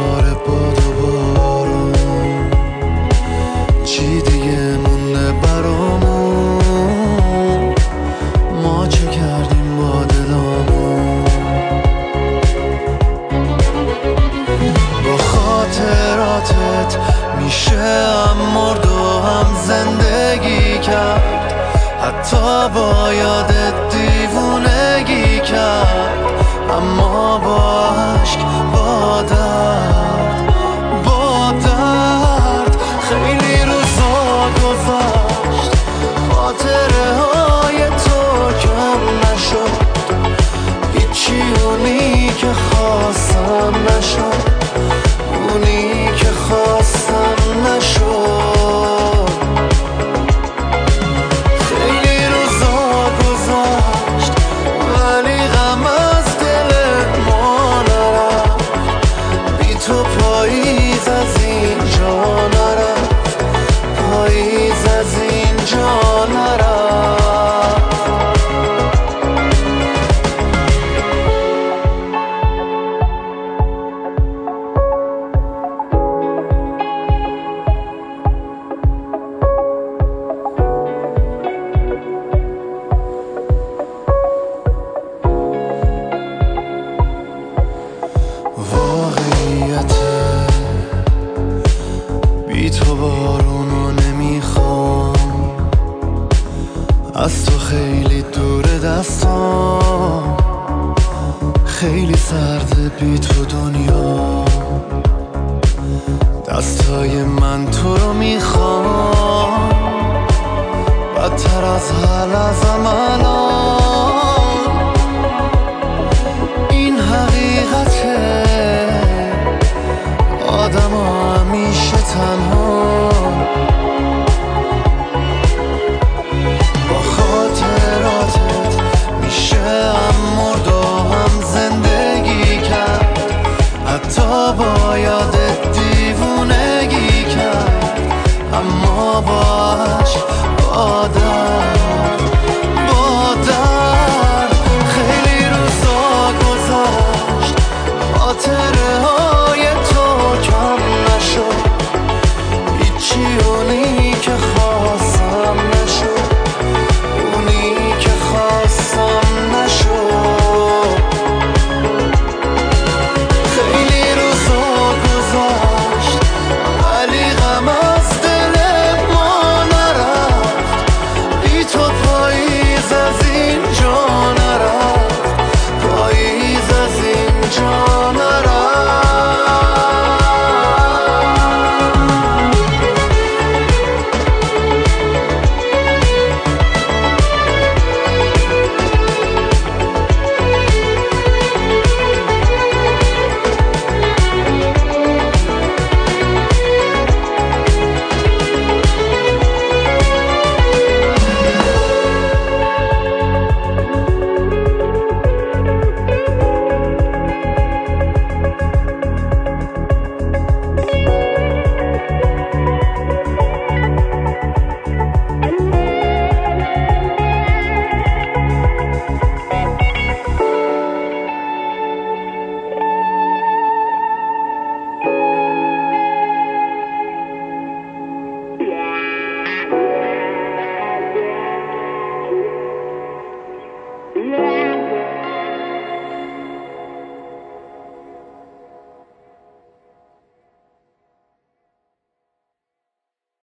دوباره باد و بارون، چی دیگه مونده برامون؟ ما چه کردیم با دلامون؟ با خاطراتت میشه هم مرد و هم زندگی کرد، حتی با یادت دیوونگی کرد. اما با عشق، با درد خیلی روزا گذشت، خاطره های تو کم نشد، هیچی اونی که خواستم نشد، اونی که خواستم نشد. خیلی روزا گذشت ولی غم از دل ما نرفت، بی تو پاییز از اینجا نرفت، پاییز از اینجا نرفت. واقعیته بی تو بارونو نمیخوام، از تو خیلی دور دستام، خیلی سرده بی تو دنیا. دستای من تو رو میخوام، بدتر از هر لحظه‌م الان. این حقیقته، آدم همیشه تنها. با خاطراتت میشه هم مرد و هم زندگی کرد، حتی با یادت دیوونگی کرد. اما با عشق، با درد